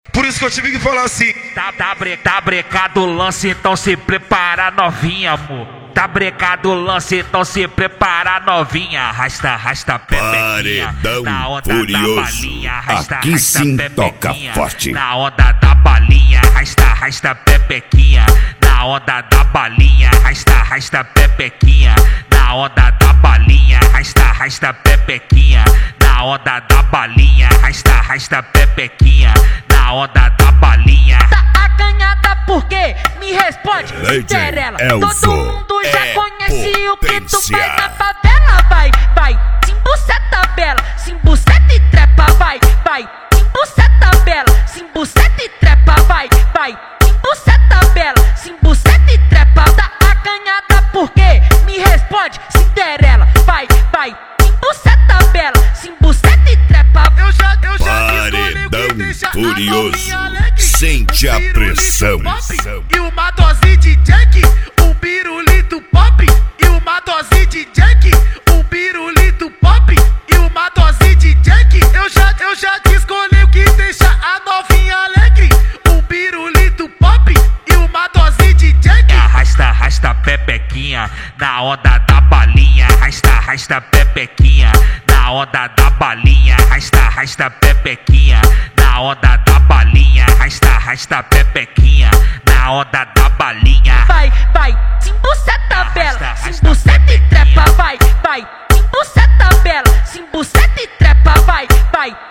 Por isso que eu tive que falar assim. Tá brecado o lance, então se prepara novinha, amor. Tá brecado o lance, então se prepara novinha. Arrasta pepequinha. Na onda Furioso. da balinha. Arrasta Aqui sim pepequinha. toca forte. Na onda da balinha. Arrasta pepequinha. Na onda da balinha. Arrasta pepequinha. Na onda da balinha. Arrasta pepequinha. Na onda da balinha. Arrasta pepequinha. Na onda da balinha. Tá acanhada por quê? Me responde, Cinderela. Todo mundo já conhece o que tu faz na favela. Vai, simbuceta bela, simbuceta e trepa, vai, simbuceta bela, simbuceta e trepa, vai, simbuceta bela, simbuceta e trepa. Tá acanhada por quê? Me responde, Cinderela. Vai, simbuceta bela, simbuceta e trepa. Eu já Paredão furioso, sente a pressão. E uma dose de Jack, um pirulito pop. E uma dose de Jack, um pirulito pop. E uma dose de Jack, eu já te escolhi o que deixa a novinha alegre. Um pirulito pop e uma dose de Jack. Arrasta pepequinha. Na onda da balinha. Arrasta pepequinha. Na onda da balinha. Arrasta pepequinha. Na onda da balinha. Arrasta pepequinha. Na onda da balinha. Vai, simbuceta bela, simbuceta e trepa, vai, simbuceta bela, simbuceta e trepa, vai.